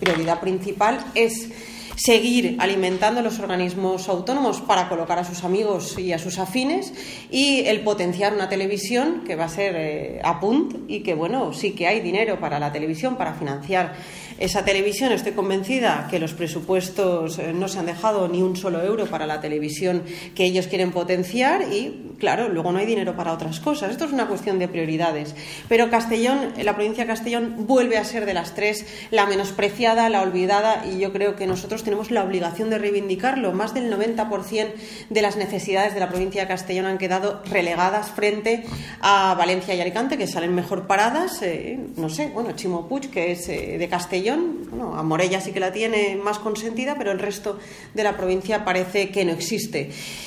prioridad principal es seguir alimentando los organismos autónomos para colocar a sus amigos y a sus afines, y el potenciar una televisión que va a ser a punt, y que, bueno, sí que hay dinero para la televisión, para financiar esa televisión. Estoy convencida que los presupuestos no se han dejado ni un solo euro para la televisión que ellos quieren potenciar, y claro, luego no hay dinero para otras cosas. Esto es una cuestión de prioridades. Pero Castellón, la provincia de Castellón, vuelve a ser de las tres la menospreciada, la olvidada, y yo creo que nosotros tenemos la obligación de reivindicarlo. Más del 90% de las necesidades de la provincia de Castellón han quedado relegadas frente a Valencia y Alicante, que salen mejor paradas. Ximo Puig, que es de Castellón. Bueno, a Morella sí que la tiene más consentida, pero el resto de la provincia parece que no existe.